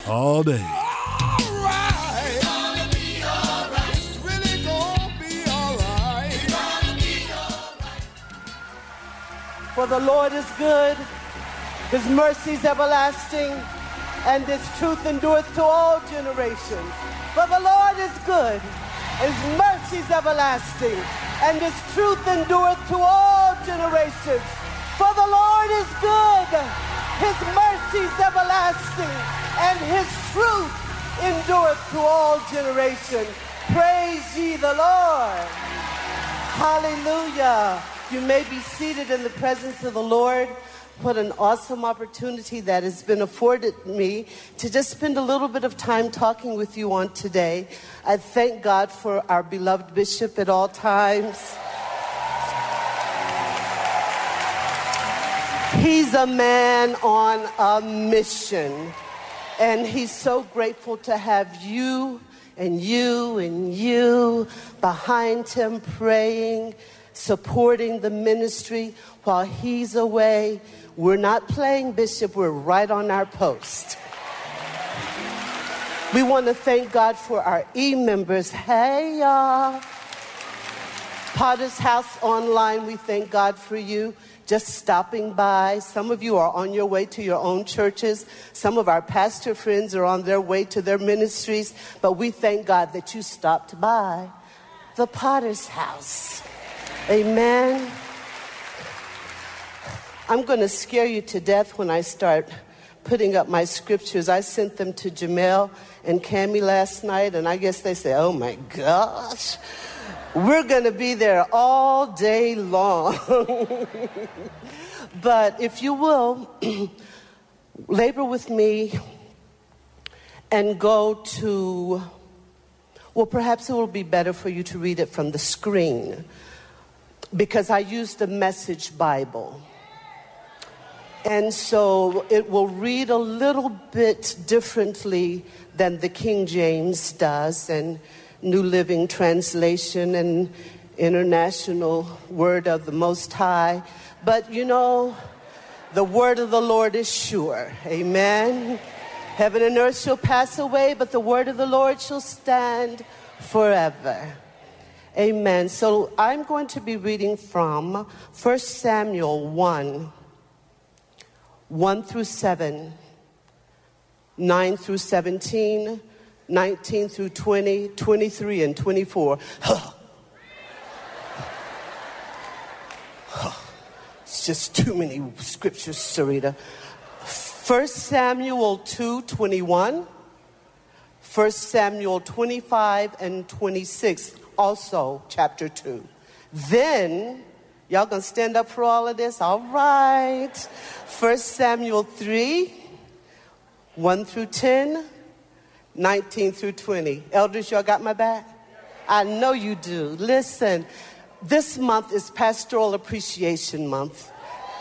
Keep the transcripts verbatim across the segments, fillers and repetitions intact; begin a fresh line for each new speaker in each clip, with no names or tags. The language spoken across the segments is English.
All day.
All right. It's gonna be all right. It's really gonna be all right. It's gonna be all right.
For the Lord is good, his mercy is everlasting, and his truth endureth to all generations. For the Lord is good, his mercy is everlasting, and his truth endureth to all generations. For the Lord is good, his mercy is everlasting, and his truth endureth to all generations. Praise ye the Lord. Hallelujah. You may be seated in the presence of the Lord. What an awesome opportunity that has been afforded me to just spend a little bit of time talking with you on today. I thank God for our beloved bishop at all times. He's a man on a mission, and he's so grateful to have you and you and you behind him praying, supporting the ministry while he's away. We're not playing, Bishop. We're right on our post. We want to thank God for our e-members. Hey, y'all. Potter's House Online, we thank God for you just stopping by. Some of you are on your way to your own churches. Some of our pastor friends are on their way to their ministries. But we thank God that you stopped by the Potter's House. Amen. I'm going to scare you to death when I start putting up my scriptures. I sent them to Jamel and Cammie last night, and I guess they say, oh my gosh, we're going to be there all day long. But if you will, labor with me and go to, well, perhaps it will be better for you to read it from the screen, because I use the Message Bible. And so it will read a little bit differently than the King James does, and New Living Translation and International Word of the Most High. But you know, the word of the Lord is sure. Amen. Heaven and earth shall pass away, but the word of the Lord shall stand forever. Amen. So I'm going to be reading from First Samuel one. one through seven, nine through seventeen, nineteen through twenty, twenty-three, and twenty-four. It's just too many scriptures, Sarita. First Samuel two twenty-one, First Samuel twenty-five and twenty-six, also chapter two. Then, y'all gonna stand up for all of this? All right. First Samuel three, one through ten, nineteen through twenty. Elders, y'all got my back? I know you do. Listen, this month is Pastoral Appreciation Month.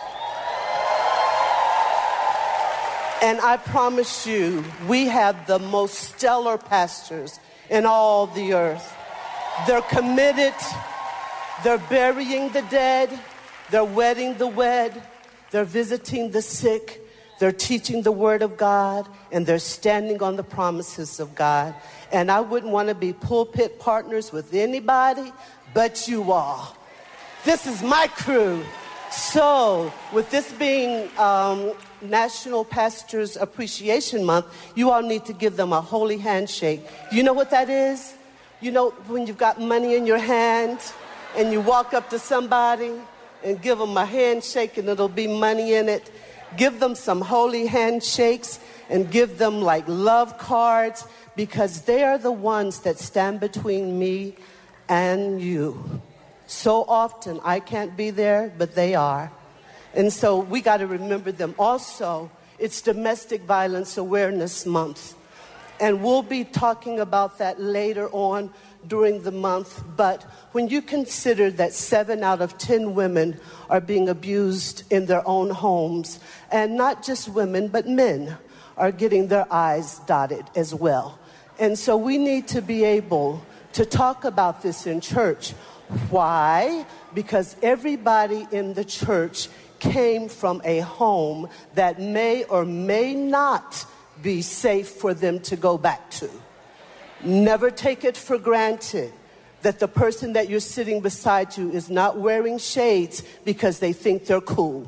And I promise you, we have the most stellar pastors in all the earth. They're committed. They're burying the dead. They're wedding the wed. They're visiting the sick. They're teaching the word of God. And they're standing on the promises of God. And I wouldn't want to be pulpit partners with anybody but you all. This is my crew. So, with this being um, National Pastors Appreciation Month, you all need to give them a holy handshake. You know what that is? You know when you've got money in your hand and you walk up to somebody and give them a handshake and it'll be money in it. Give them some holy handshakes and give them like love cards, because they are the ones that stand between me and you. So often I can't be there, but they are. And so we got to remember them. Also, it's Domestic Violence Awareness Month. And we'll be talking about that later on during the month. But when you consider that seven out of ten women are being abused in their own homes, and not just women, but men are getting their I's dotted as well. And so we need to be able to talk about this in church. Why? Because everybody in the church came from a home that may or may not be safe for them to go back to. Never take it for granted that the person that you're sitting beside you is not wearing shades because they think they're cool.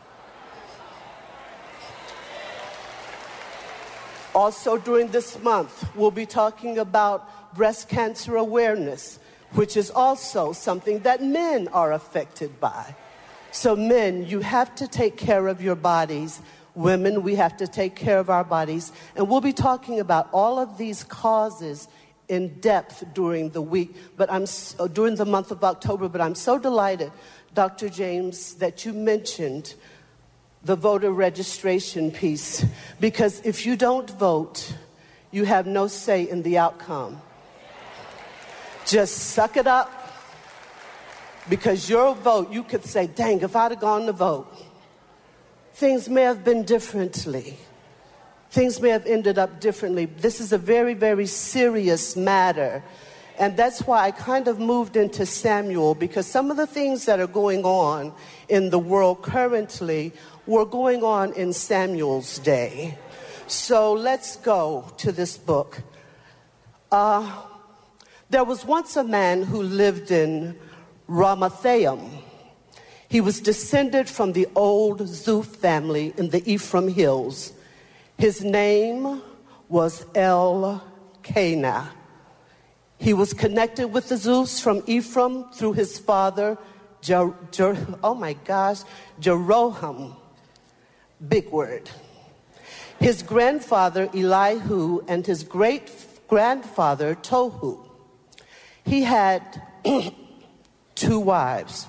Also, during this month, we'll be talking about breast cancer awareness, which is also something that men are affected by. So men, you have to take care of your bodies. Women, we have to take care of our bodies. And we'll be talking about all of these causes in depth during the week, but I'm so, during the month of October. But I'm so delighted, Doctor James, that you mentioned the voter registration piece, because if you don't vote, you have no say in the outcome. Just suck it up, because your vote, you could say, dang, if I'd have gone to vote, things may have been differently. Things may have ended up differently. This is a very, very serious matter. And that's why I kind of moved into Samuel, because some of the things that are going on in the world currently were going on in Samuel's day. So let's go to this book. Uh, there was once a man who lived in Ramathaim. He was descended from the old Zuph family in the Ephraim Hills. His name was Elkanah. He was connected with the Zuphs from Ephraim through his father, Jer- Jer- oh my gosh, Jeroham. Big word. His grandfather, Elihu, and his great-grandfather, Tohu. He had two wives.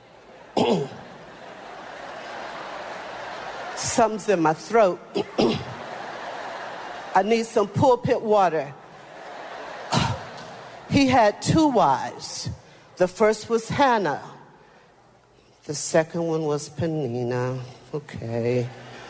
Something's in my throat. I need some pulpit water. He had two wives. The first was Hannah. The second one was Peninnah. Okay.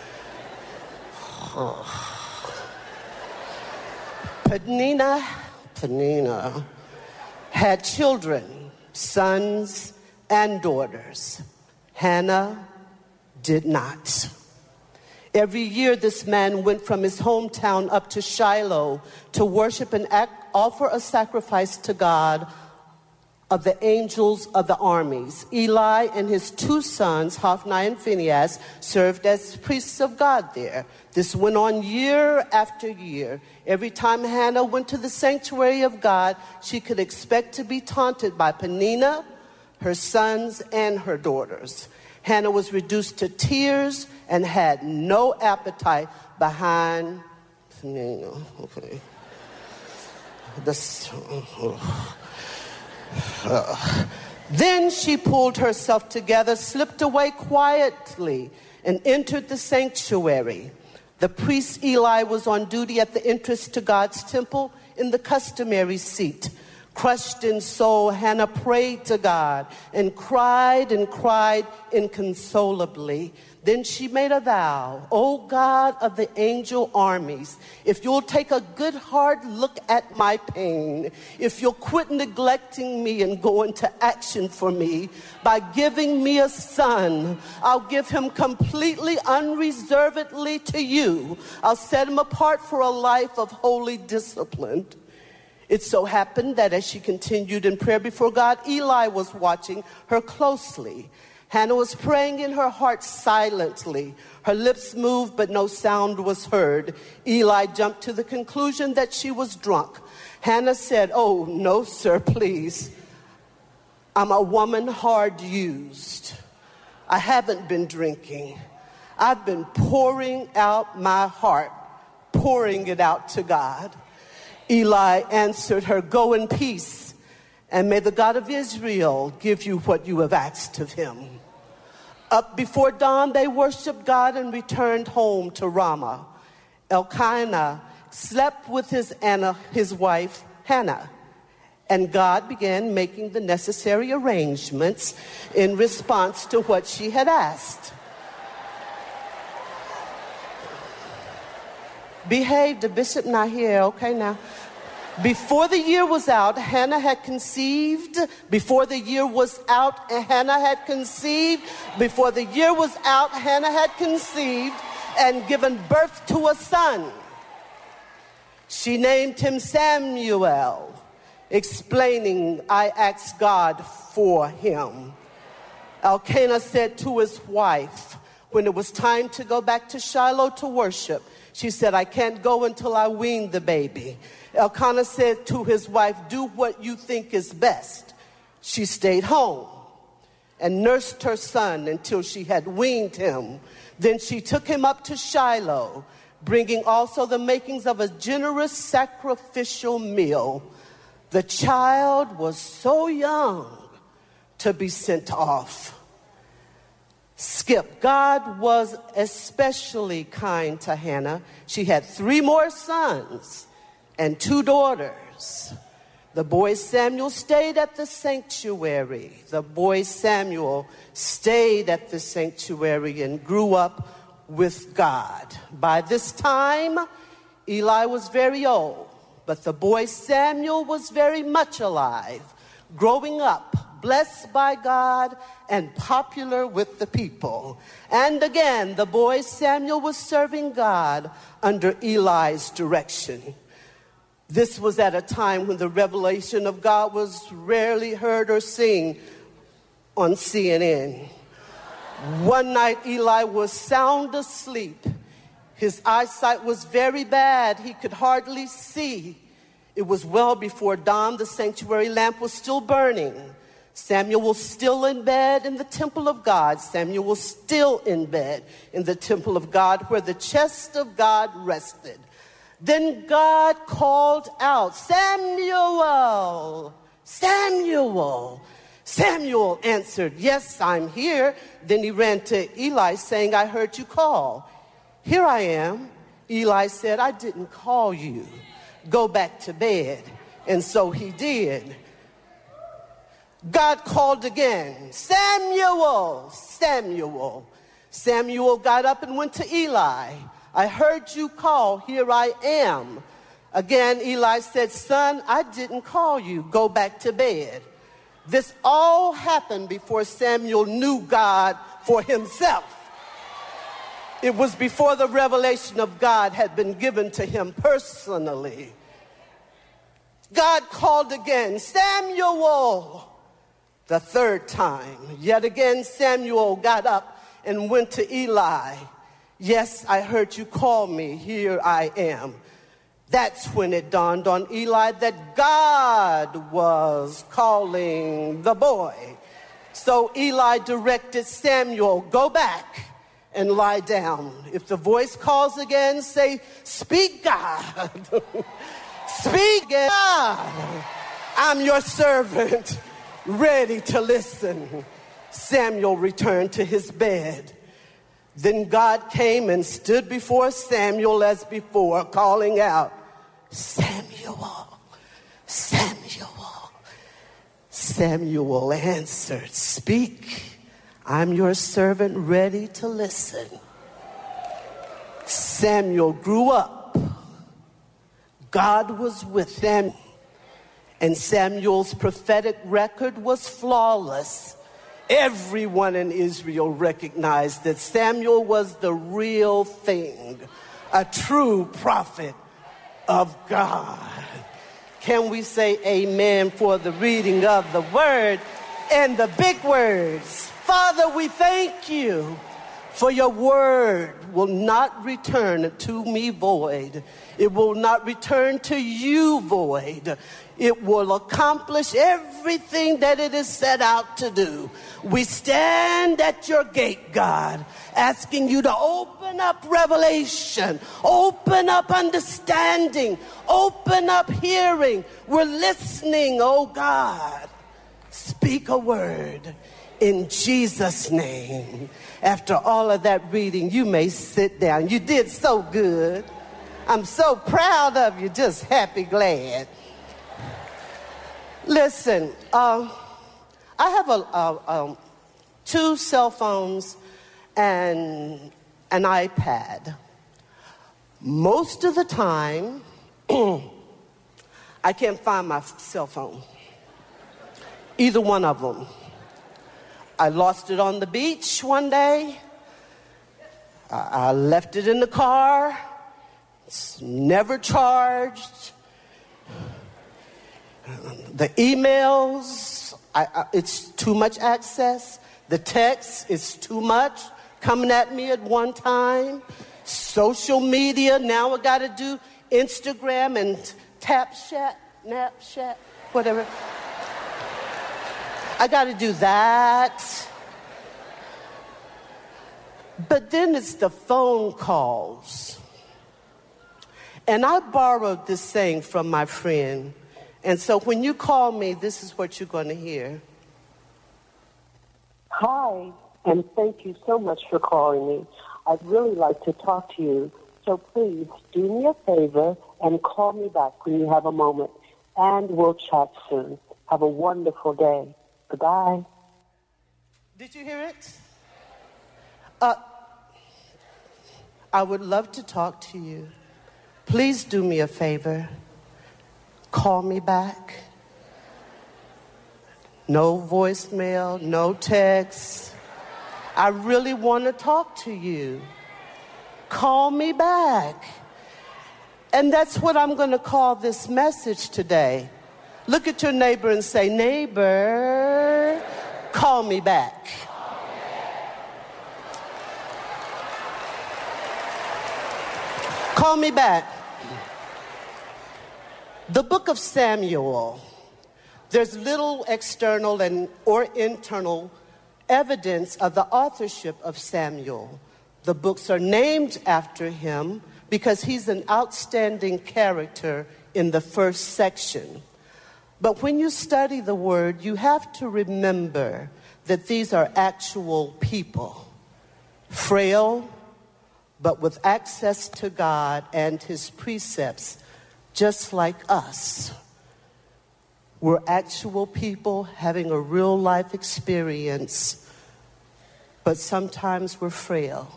Peninnah, Peninnah had children, sons and daughters. Hannah did not. Every year, this man went from his hometown up to Shiloh to worship and act, offer a sacrifice to God of the angels of the armies. Eli and his two sons, Hophni and Phinehas, served as priests of God there. This went on year after year. Every time Hannah went to the sanctuary of God, she could expect to be taunted by Peninnah, her sons, and her daughters. Hannah was reduced to tears and had no appetite behind Peninnah. Okay. This, uh, uh. Then she pulled herself together, slipped away quietly, and entered the sanctuary. The priest Eli was on duty at the entrance to God's temple in the customary seat. Crushed in soul, Hannah prayed to God and cried and cried inconsolably. Then she made a vow, "O God of the angel armies, if you'll take a good hard look at my pain, if you'll quit neglecting me and go into action for me by giving me a son, I'll give him completely, unreservedly to you. I'll set him apart for a life of holy discipline." It so happened that as she continued in prayer before God, Eli was watching her closely. Hannah was praying in her heart silently. Her lips moved, but no sound was heard. Eli jumped to the conclusion that she was drunk. Hannah said, "Oh, no, sir, please. I'm a woman hard used. I haven't been drinking. I've been pouring out my heart, pouring it out to God." Eli answered her, "Go in peace, and may the God of Israel give you what you have asked of him." Up before dawn, they worshiped God and returned home to Ramah. Elkanah slept with his, Anna, his wife, Hannah, and God began making the necessary arrangements in response to what she had asked. Behave, the bishop not here, okay now. Before the year was out, Hannah had conceived. Before the year was out, Hannah had conceived. Before the year was out, Hannah had conceived and given birth to a son. She named him Samuel, explaining, I asked God for him. Elkanah said to his wife, when it was time to go back to Shiloh to worship, she said, I can't go until I wean the baby. Elkanah said to his wife, do what you think is best. She stayed home and nursed her son until she had weaned him. Then she took him up to Shiloh, bringing also the makings of a generous sacrificial meal. The child was so young to be sent off. Skip. God was especially kind to Hannah. She had three more sons and two daughters. The boy Samuel stayed at the sanctuary. The boy Samuel stayed at the sanctuary and grew up with God. By this time, Eli was very old, but the boy Samuel was very much alive, growing up, blessed by God and popular with the people. And again, the boy Samuel was serving God under Eli's direction. This was at a time when the revelation of God was rarely heard or seen on C N N. One night, Eli was sound asleep. His eyesight was very bad. He could hardly see. It was well before dawn. The sanctuary lamp was still burning. Samuel was still in bed in the temple of God. Samuel was still in bed in the temple of God where the chest of God rested. Then God called out, Samuel, Samuel. Samuel answered, yes, I'm here. Then he ran to Eli saying, I heard you call. Here I am. Eli said, I didn't call you. Go back to bed. And so he did. God called again, Samuel, Samuel. Samuel got up and went to Eli. I heard you call, here I am. Again, Eli said, son, I didn't call you. Go back to bed. This all happened before Samuel knew God for himself. It was before the revelation of God had been given to him personally. God called again, Samuel. The third time, yet again, Samuel got up and went to Eli. Yes, I heard you call me. Here I am. That's when it dawned on Eli that God was calling the boy. So Eli directed Samuel, go back and lie down. If the voice calls again, say, speak, God. Speak, God. I'm your servant, ready to listen. Samuel returned to his bed. Then God came and stood before Samuel as before, calling out, Samuel, Samuel. Samuel answered, speak, I'm your servant, ready to listen. Samuel grew up. God was with them, and Samuel's prophetic record was flawless. Everyone in Israel recognized that Samuel was the real thing, a true prophet of God. Can we say amen for the reading of the word and the big words? Father, we thank you for your word will not return to me void. It will not return to you void. It will accomplish everything that it is set out to do. We stand at your gate, God, asking you to open up revelation, open up understanding, open up hearing. We're listening, oh God. Speak a word in Jesus' name. After all of that reading, you may sit down. You did so good. I'm so proud of you, just happy, glad. Listen, uh, I have a, a, um, two cell phones and an iPad. Most of the time, I can't find my cell phone, either one of them. I lost it on the beach one day. I, I left it in the car. It's never charged. The emails, I, I, it's too much access. The text is too much coming at me at one time. Social media, now I got to do Instagram and Tapchat, Napchat, whatever. I got to do that. But then it's the phone calls. And I borrowed this saying from my friend. And so when you call me, this is what you're going to hear.
Hi, and thank you so much for calling me. I'd really like to talk to you. So please do me a favor and call me back when you have a moment. And we'll chat soon. Have a wonderful day. Goodbye.
Did you hear it? Uh, I would love to talk to you. Please do me a favor. Call me back. No voicemail, no text. I really want to talk to you. Call me back. And that's what I'm going to call this message today. Look at your neighbor and say, neighbor, call me back. Call me back. The book of Samuel, there's little external and or internal evidence of the authorship of Samuel. The books are named after him because he's an outstanding character in the first section. But when you study the word, you have to remember that these are actual people, frail, but with access to God and his precepts, just like us. We're actual people having a real life experience, but sometimes we're frail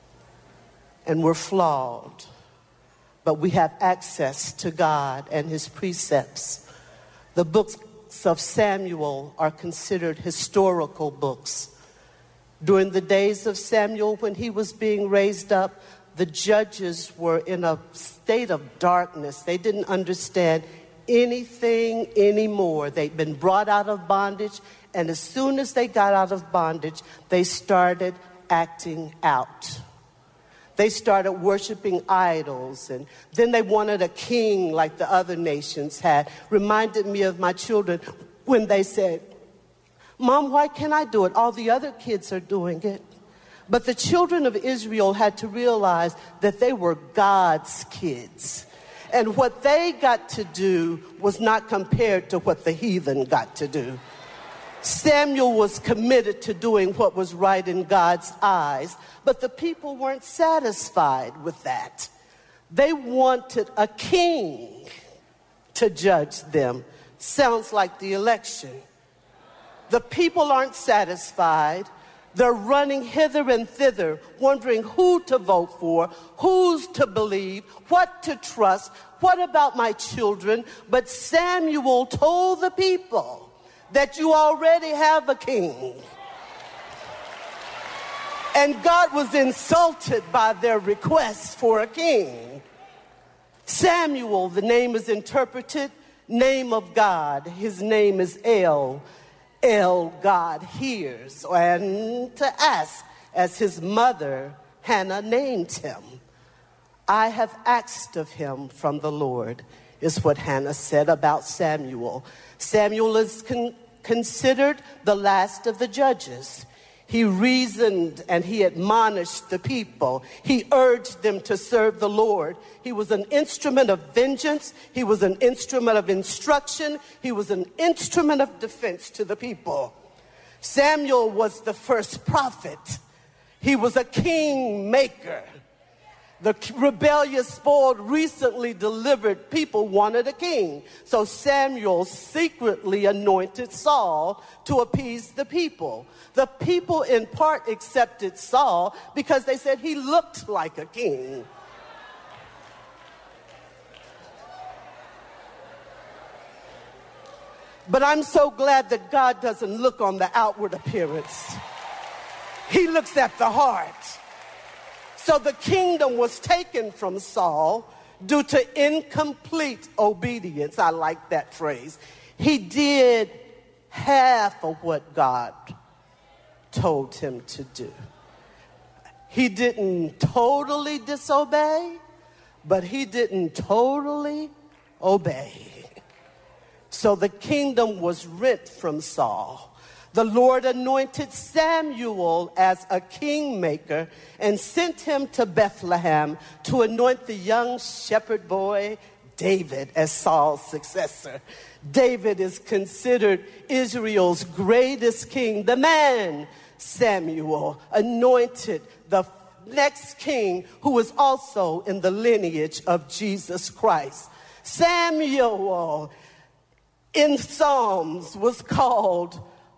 and we're flawed, but we have access to God and his precepts. The books of Samuel are considered historical books. During the days of Samuel, when he was being raised up, the judges were in a state of darkness. They didn't understand anything anymore. They'd been brought out of bondage, and as soon as they got out of bondage, they started acting out. They started worshiping idols, and then they wanted a king like the other nations had. Reminded me of my children when they said, Mom, why can't I do it? All the other kids are doing it. But the children of Israel had to realize that they were God's kids. And what they got to do was not compared to what the heathen got to do. Samuel was committed to doing what was right in God's eyes, but the people weren't satisfied with that. They wanted a king to judge them. Sounds like the election. The people aren't satisfied. They're running hither and thither, wondering who to vote for, who's to believe, what to trust, what about my children? But Samuel told the people that you already have a king. And God was insulted by their request for a king. Samuel, the name is interpreted, name of God. His name is El. El, God hears, and to ask, as his mother, Hannah, named him. I have asked of him from the Lord, is what Hannah said about Samuel. Samuel is con- considered the last of the judges. He reasoned and he admonished the people. He urged them to serve the Lord. He was an instrument of vengeance. He was an instrument of instruction. He was an instrument of defense to the people. Samuel was the first prophet. He was a king maker. The rebellious, spoiled, recently delivered people wanted a king. So Samuel secretly anointed Saul to appease the people. The people in part accepted Saul because they said he looked like a king. But I'm so glad that God doesn't look on the outward appearance. He looks at the heart. So the kingdom was taken from Saul due to incomplete obedience. I like that phrase. He did half of what God told him to do. He didn't totally disobey, but he didn't totally obey. So the kingdom was rent from Saul. The Lord anointed Samuel as a kingmaker and sent him to Bethlehem to anoint the young shepherd boy David as Saul's successor. David is considered Israel's greatest king. The man, Samuel, anointed the next king who was also in the lineage of Jesus Christ. Samuel in Psalms was called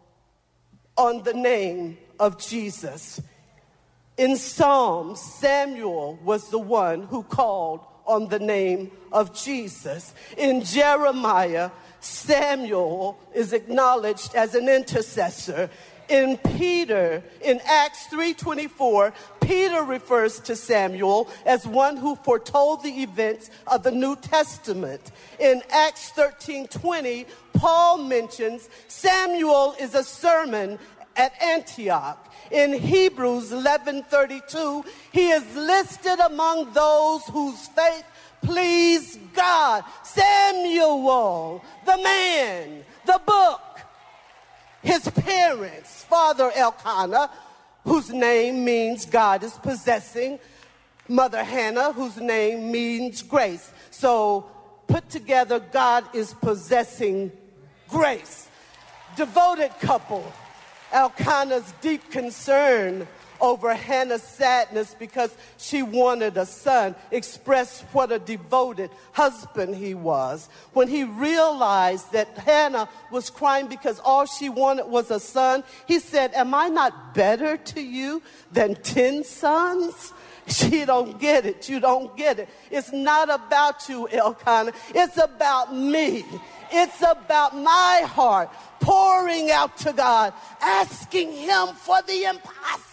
on the name of Jesus. In Psalms, Samuel was the one who called on the name of Jesus. In Jeremiah, Samuel is acknowledged as an intercessor. In Peter, in Acts three twenty-four, Peter refers to Samuel as one who foretold the events of the New Testament. In Acts thirteen twenty, Paul mentions Samuel is a sermon at Antioch. In Hebrews eleven thirty-two, he is listed among those whose faith pleased God. Samuel, the man, the book. His parents, Father Elkanah, whose name means God is possessing. Mother Hannah, whose name means grace. So put together, God is possessing grace. Devoted couple, Elkanah's deep concern over Hannah's sadness because she wanted a son expressed what a devoted husband he was. When he realized that Hannah was crying because all she wanted was a son, he said, "Am I not better to you than ten sons?" She don't get it. You don't get it. It's not about you, Elkanah. It's about me. It's about my heart pouring out to God, asking him for the impossible.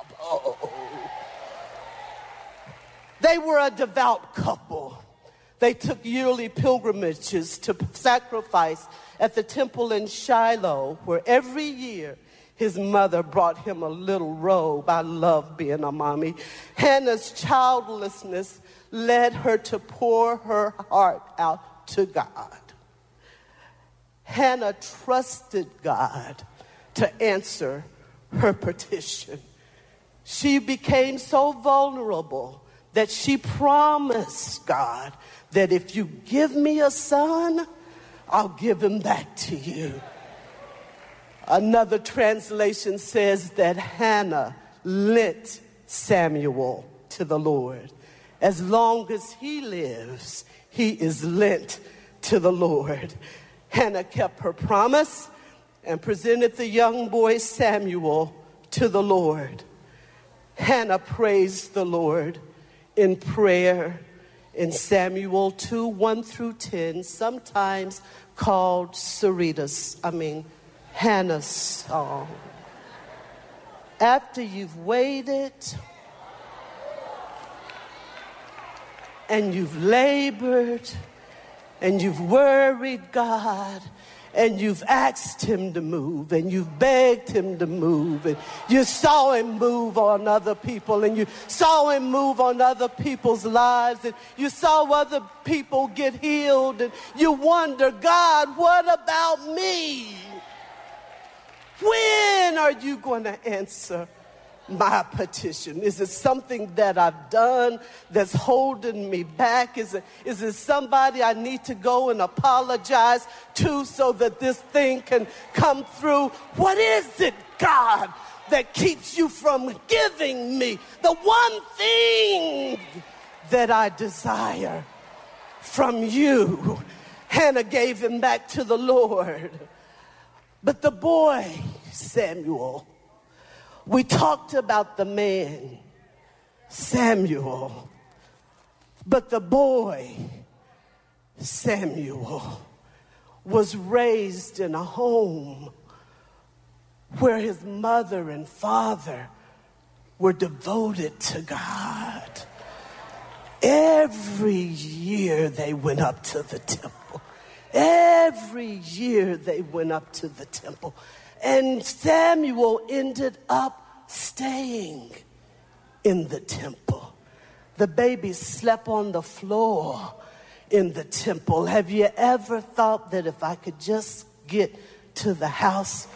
They were a devout couple. They took yearly pilgrimages to sacrifice at the temple in Shiloh, where every year his mother brought him a little robe. I love being a mommy. Hannah's childlessness led her to pour her heart out to God. Hannah trusted God to answer her petition. She became so vulnerable that she promised God that if you give me a son, I'll give him back to you. Another translation says that Hannah lent Samuel to the Lord. As long as he lives, he is lent to the Lord. Hannah kept her promise and presented the young boy Samuel to the Lord. Hannah praised the Lord in prayer in Samuel two, one through ten, sometimes called Sarita's, I mean, Hannah's song. After you've waited and you've labored and you've worried God and you've asked him to move, and you've begged him to move, and you saw him move on other people, and you saw him move on other people's lives, and you saw other people get healed, and you wonder, God, what about me? When are you going to answer my petition? Is it something that I've done that's holding me back? Is it, is it somebody I need to go and apologize to so that this thing can come through? What is it, God, that keeps you from giving me the one thing that I desire from you? Hannah gave him back to the Lord. But the boy, Samuel, we talked about the man, Samuel, but the boy, Samuel, was raised in a home where his mother and father were devoted to God. Every year they went up to the temple. Every year they went up to the temple. And Samuel ended up staying in the temple. The baby slept on the floor in the temple. Have you ever thought that if I could just get to the house,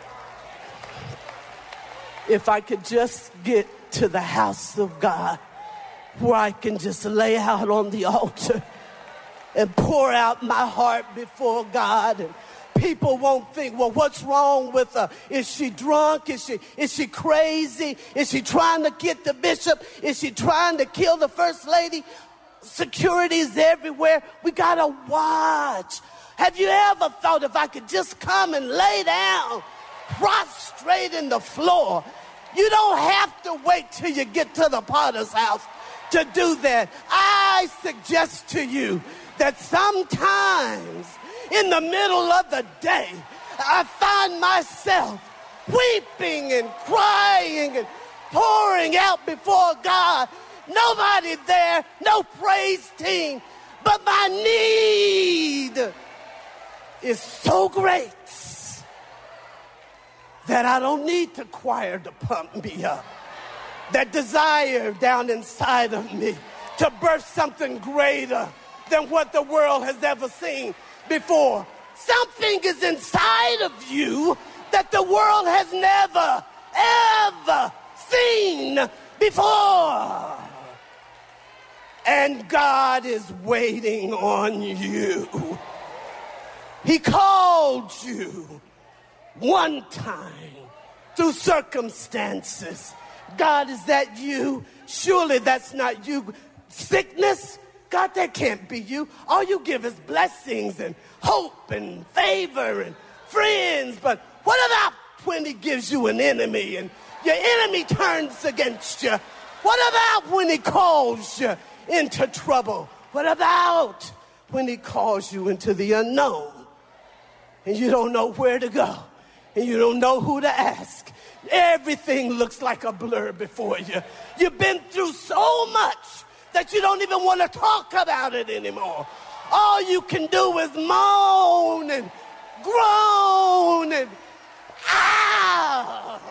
if I could just get to the house of God, where I can just lay out on the altar and pour out my heart before God, and people won't think, well, what's wrong with her? Is she drunk? Is she, is she crazy? Is she trying to get the bishop? Is she trying to kill the first lady? Security is everywhere. We got to watch. Have you ever thought if I could just come and lay down, prostrate in the floor? You don't have to wait till you get to the potter's house to do that. I suggest to you that sometimes in the middle of the day, I find myself weeping and crying and pouring out before God. Nobody there, no praise team, but my need is so great that I don't need the choir to pump me up. That desire down inside of me to birth something greater than what the world has ever seen before. Something is inside of you that the world has never, ever seen before. And God is waiting on you. He called you one time through circumstances. God, is that you? Surely that's not you. Sickness? God, that can't be you. All you give is blessings and hope and favor and friends. But what about when he gives you an enemy and your enemy turns against you? What about when he calls you into trouble? What about when he calls you into the unknown and you don't know where to go and you don't know who to ask? Everything looks like a blur before you. You've been through so much that you don't even want to talk about it anymore. All you can do is moan and groan and ah.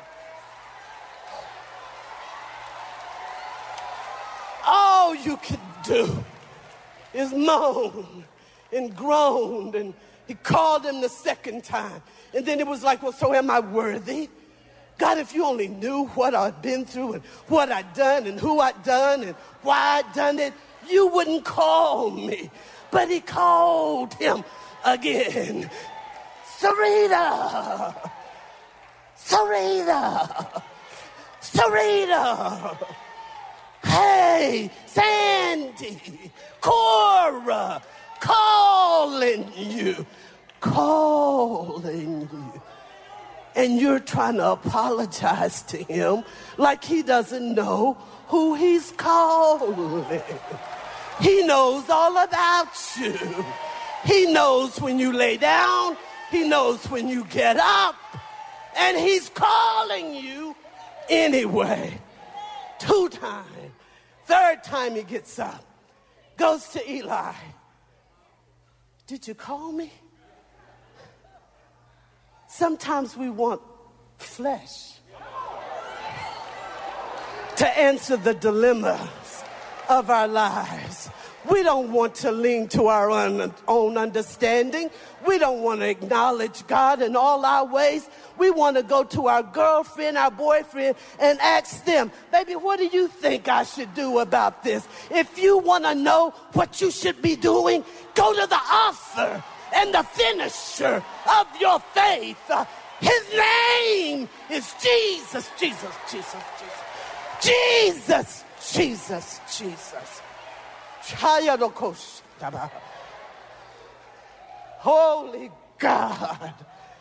All you can do is moan and groan. And he called him the second time. And then it was like, well, so am I worthy? God, if you only knew what I'd been through and what I'd done and who I'd done and why I'd done it, you wouldn't call me. But he called him again. Sarita! Sarita! Sarita! Hey, Sandy! Cora! Calling you. Calling you. And you're trying to apologize to him like he doesn't know who he's calling. He knows all about you. He knows when you lay down. He knows when you get up. And he's calling you anyway. Two times. Third time he gets up. Goes to Eli. Did you call me? Sometimes we want flesh to answer the dilemmas of our lives. We don't want to lean to our own, own understanding. We don't want to acknowledge God in all our ways. We want to go to our girlfriend, our boyfriend, and ask them, baby, what do you think I should do about this? If you want to know what you should be doing, go to the author and the finisher of your faith. Uh, his name is Jesus, Jesus, Jesus, Jesus, Jesus, Jesus, Jesus. Holy God.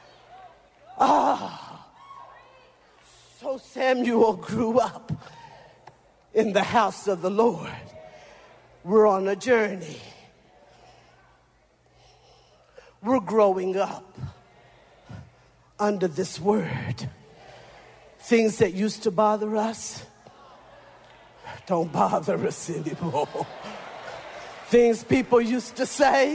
Ah. So Samuel grew up in the house of the Lord. We're on a journey. We're growing up under this word. Things that used to bother us don't bother us anymore. Things people used to say,